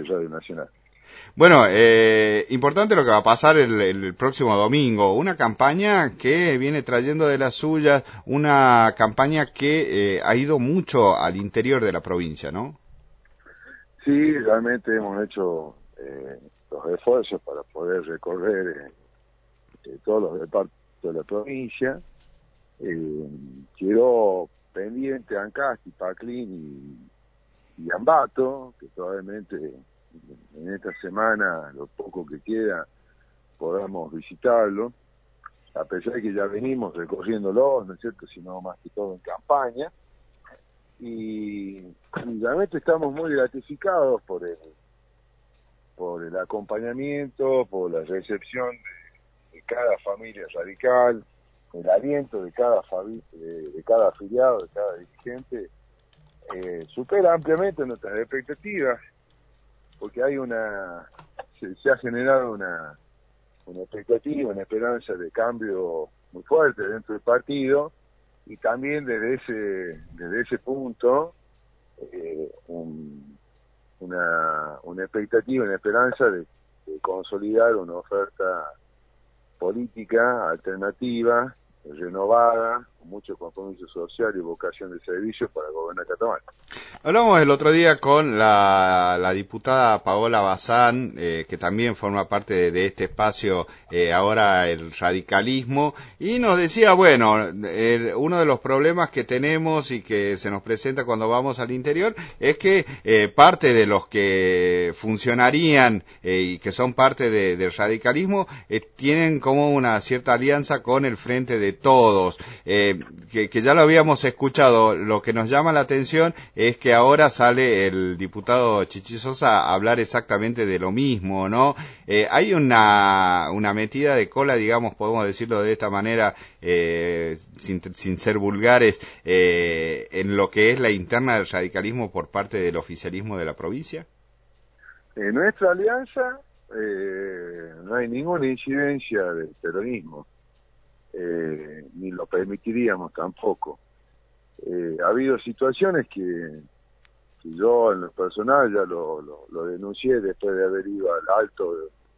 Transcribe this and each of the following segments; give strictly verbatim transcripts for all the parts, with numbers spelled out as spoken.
Radio Nacional. Bueno, eh, importante lo que va a pasar el, el próximo domingo, una campaña que viene trayendo de las suyas, una campaña que eh, ha ido mucho al interior de la provincia, ¿no? Sí, realmente hemos hecho eh, los esfuerzos para poder recorrer eh, eh, todos los departamentos de la provincia. Eh, quiero pendiente Ancasti, Paclín y, y Ambato, que probablemente en esta semana, lo poco que queda, podamos visitarlo, a pesar de que ya venimos recorriéndolo, ¿no es cierto?, sino más que todo en campaña, y, y realmente estamos muy gratificados por el, por el acompañamiento, por la recepción de, de cada familia radical, el aliento de cada, fabi, de, de cada afiliado, de cada dirigente, eh, supera ampliamente nuestras expectativas, porque hay una, se, se ha generado una, una expectativa, una esperanza de cambio muy fuerte dentro del partido, y también desde ese, desde ese punto, eh, un, una, una expectativa, una esperanza de, de consolidar una oferta política alternativa, renovada, con mucho compromiso social y vocación de servicio para gobernar Catamarca. Hablamos el otro día con la, la diputada Paola Bazán, eh, que también forma parte de, de este espacio, eh, ahora el radicalismo, y nos decía, bueno, el, uno de los problemas que tenemos y que se nos presenta cuando vamos al interior es que eh, parte de los que funcionarían eh, y que son parte de, del radicalismo eh, tienen como una cierta alianza con el Frente de Todos, eh, que, que ya lo habíamos escuchado. Lo que nos llama la atención es que ahora sale el diputado Chichi Sosa a hablar exactamente de lo mismo, ¿no? Eh, hay una, una metida de cola, digamos, podemos decirlo de esta manera, eh, sin, sin ser vulgares, eh, en lo que es la interna del radicalismo por parte del oficialismo de la provincia. En nuestra alianza eh, no hay ninguna incidencia del peronismo, eh, ni lo permitiríamos tampoco. Eh, ha habido situaciones que, que yo en lo personal ya lo, lo, lo denuncié después de haber ido al Alto,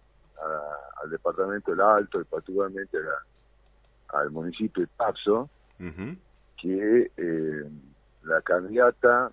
a, al departamento del Alto y particularmente a la, al municipio de Tapso, uh-huh. que eh, la candidata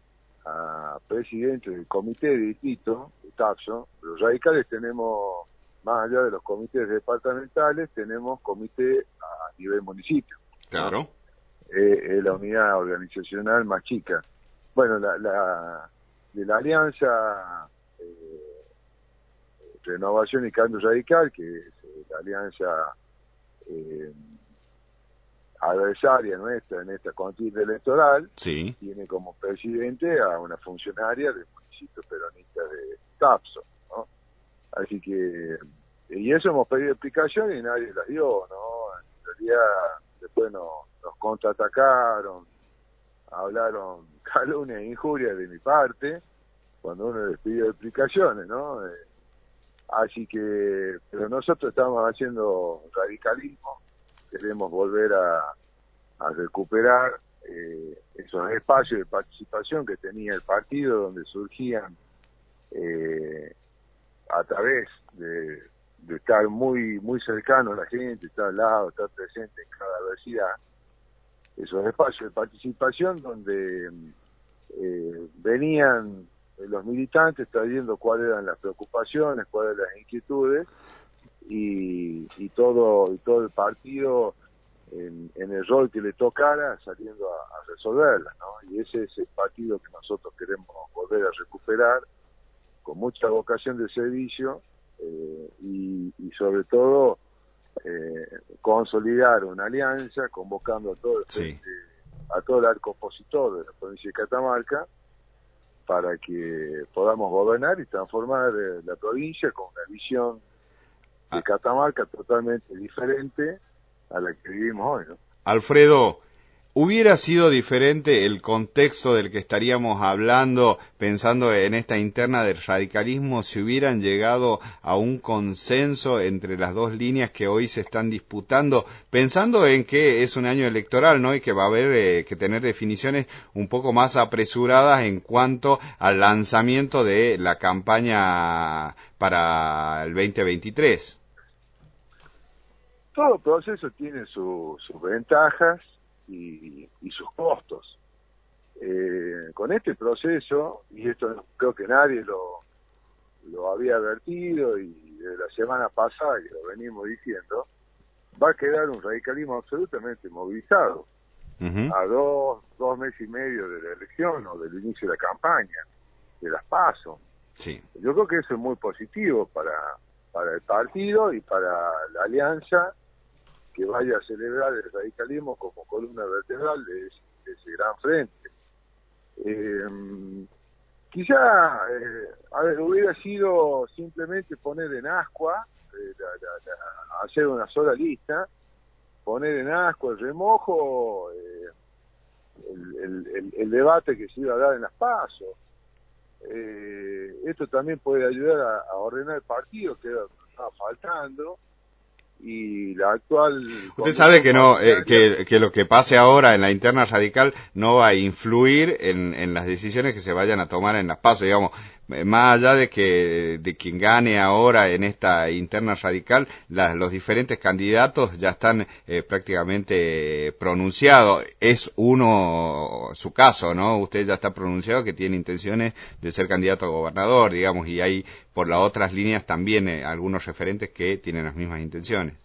a presidente del comité de distrito de Tapso, los radicales tenemos, más allá de los comités departamentales, tenemos comité a nivel municipio. Claro. ¿No? Eh, es la unidad organizacional más chica. Bueno, la, la de la alianza eh, Renovación y Cambio Radical, que es eh, la alianza eh, adversaria nuestra en esta contienda electoral, sí. Tiene como presidente a una funcionaria del municipio peronista de Tapso, ¿no? Así que, y eso hemos pedido explicación y nadie las dio, ¿no? En realidad, después nos, nos contraatacaron, hablaron calumnia e injuria de mi parte, cuando uno les pidió explicaciones, ¿no? Eh, así que, pero nosotros estamos haciendo radicalismo, queremos volver a, a recuperar eh, esos espacios de participación que tenía el partido, donde surgían eh, a través de, de estar muy muy cercano a la gente, estar al lado, estar presente en cada adversidad, esos espacios de participación donde eh, venían los militantes trayendo cuáles eran las preocupaciones, cuáles eran las inquietudes, y, y todo y todo el partido en, en el rol que le tocara saliendo a, a resolverlas, ¿no? Y ese es el partido que nosotros queremos volver a recuperar con mucha vocación de servicio eh, y, y sobre todo eh, consolidar una alianza convocando a todo el frente, sí. a todo el arco opositor de la provincia de Catamarca para que podamos gobernar y transformar eh, la provincia con una visión de Catamarca totalmente diferente a la que vivimos hoy, ¿no? Alfredo, ¿Hubiera sido diferente el contexto del que estaríamos hablando, pensando en esta interna del radicalismo, si hubieran llegado a un consenso entre las dos líneas que hoy se están disputando, pensando en que es un año electoral, ¿no? Y que va a haber eh, que tener definiciones un poco más apresuradas en cuanto al lanzamiento de la campaña para el veinte veintitrés? Todo proceso tiene su, sus ventajas y, y sus costos. Eh, con este proceso, y esto creo que nadie lo, lo había advertido, y de la semana pasada que lo venimos diciendo, va a quedar un radicalismo absolutamente movilizado. Uh-huh. A dos, dos meses y medio de la elección o del inicio de la campaña, de las PASO. Sí. Yo creo que eso es muy positivo para, para el partido y para la alianza que vaya a celebrar el radicalismo como columna vertebral de ese, de ese gran frente. Eh, quizá, eh, a ver, hubiera sido simplemente poner en ascua, eh, la, la, la, hacer una sola lista, poner en ascua el remojo, eh, el, el, el, el debate que se iba a dar en las PASO. Eh, esto también puede ayudar a, a ordenar el partido, que estaba faltando. Y la actual... Usted sabe que no eh, que, que lo que pase ahora en la interna radical no va a influir en, en las decisiones que se vayan a tomar en las PASO, digamos, más allá de que de quien gane ahora en esta interna radical, la, los diferentes candidatos ya están eh, prácticamente pronunciados. Es uno su caso, ¿no? Usted ya está pronunciado que tiene intenciones de ser candidato a gobernador, digamos, y hay por las otras líneas también eh, algunos referentes que tienen las mismas intenciones.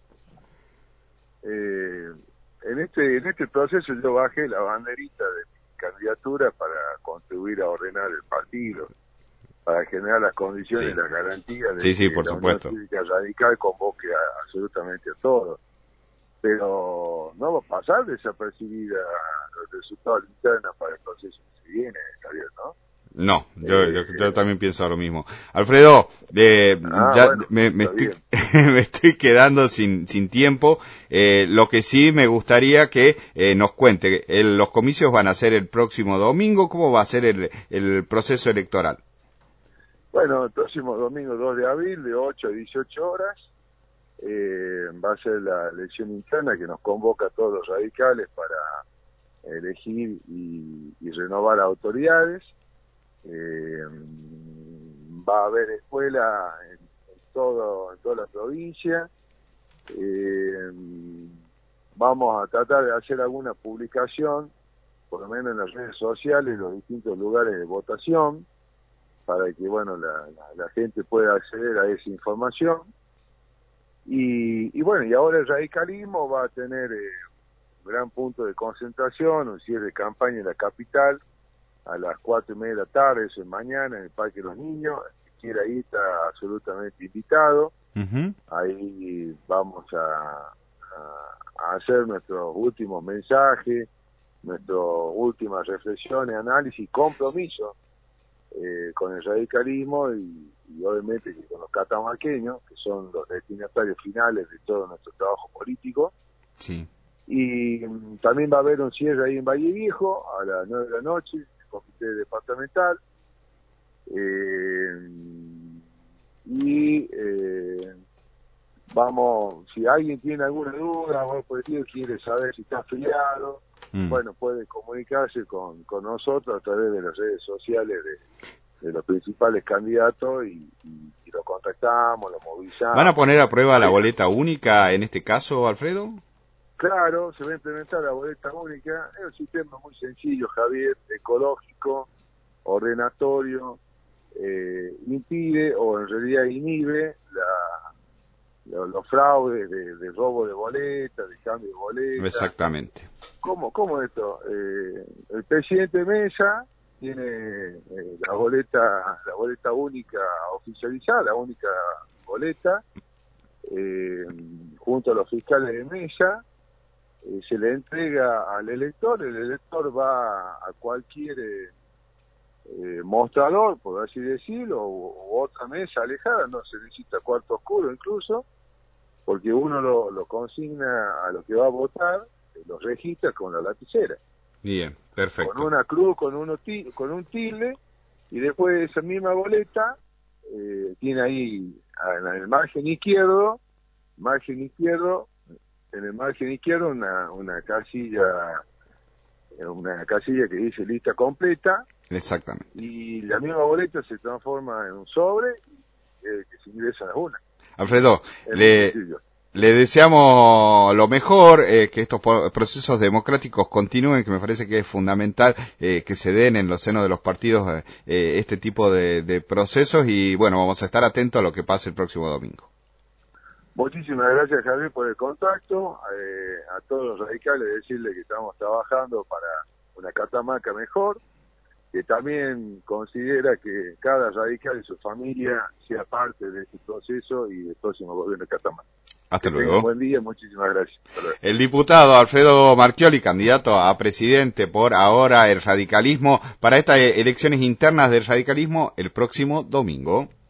Eh, en este en este proceso yo bajé la banderita de mi candidatura para contribuir a ordenar el partido, para generar las condiciones y sí. las garantías de sí, sí, que por la supuesto. Unión Cívica Radical convoque a, absolutamente a todos. Pero no va a pasar desapercibida los resultados internos para el proceso que se viene, Javier, ¿no? No, yo, Eh, yo, yo también pienso lo mismo. Alfredo, eh, ah, ya bueno, me, me, estoy, me estoy quedando sin, sin tiempo. Eh, lo que sí me gustaría que eh, nos cuente, el, los comicios van a ser el próximo domingo, ¿cómo va a ser el, el proceso electoral? Bueno, el próximo domingo dos de abril, de ocho a dieciocho horas, eh, va a ser la elección interna que nos convoca a todos los radicales para elegir y, y renovar autoridades. Eh, va a haber escuela en, en todo en toda la provincia. Eh, vamos a tratar de hacer alguna publicación, por lo menos en las redes sociales, en los distintos lugares de votación, para que bueno la, la, la gente pueda acceder a esa información. Y, y bueno, y ahora el radicalismo va a tener eh, un gran punto de concentración, un cierre de campaña en la capital, a las cuatro y media de la tarde, eso es mañana, en el Parque de los Niños. El que quiera ir está absolutamente invitado. Uh-huh. Ahí vamos a, a, a hacer nuestros últimos mensajes, nuestras últimas reflexiones, análisis, compromiso eh, con el radicalismo y, y obviamente con los catamarqueños, que son los destinatarios finales de todo nuestro trabajo político. Sí. Y um, también va a haber un cierre ahí en Valle Viejo a las nueve de la noche, comité departamental, eh, y eh, vamos, si alguien tiene alguna duda o por el tío quiere saber si está afiliado, mm. bueno, puede comunicarse con, con nosotros a través de las redes sociales de, de los principales candidatos y, y, y lo contactamos, lo movilizamos. ¿Van a poner a prueba la boleta única en este caso, Alfredo? Claro, se va a implementar la boleta única. Es un sistema muy sencillo, Javier, ecológico, ordenatorio, eh, impide o en realidad inhibe la, lo, los fraudes de, de robo de boleta, de cambio de boleta. Exactamente. ¿Cómo, cómo esto? Eh, el presidente Mesa tiene eh, la boleta la boleta única oficializada, la única boleta, eh, junto a los fiscales de Mesa. Eh, se le entrega al elector, el elector va a cualquier eh, eh, mostrador, por así decirlo, o, o otra mesa alejada, no se necesita cuarto oscuro incluso, porque uno lo, lo consigna a lo que va a votar, eh, lo registra con la lapicera. Bien, perfecto. Con una cruz, con, uno con un tilde, y después esa misma boleta eh, tiene ahí en el margen izquierdo, margen izquierdo, en el margen izquierdo una, una casilla, una casilla que dice lista completa. Exactamente. Y la misma boleta se transforma en un sobre y eh, que se ingresa a una. Alfredo, le, le deseamos lo mejor, eh, que estos procesos democráticos continúen, que me parece que es fundamental eh, que se den en los senos de los partidos eh, este tipo de, de procesos, y bueno, vamos a estar atentos a lo que pase el próximo domingo. Muchísimas gracias, Javier, por el contacto. Eh, a todos los radicales decirles que estamos trabajando para una Catamarca mejor, que también considera que cada radical y su familia sea parte de este proceso y del próximo gobierno de Catamarca. Hasta que luego. Un buen día, muchísimas gracias. El diputado Alfredo Marchioli, candidato a presidente por ahora el radicalismo, para estas elecciones internas del radicalismo el próximo domingo.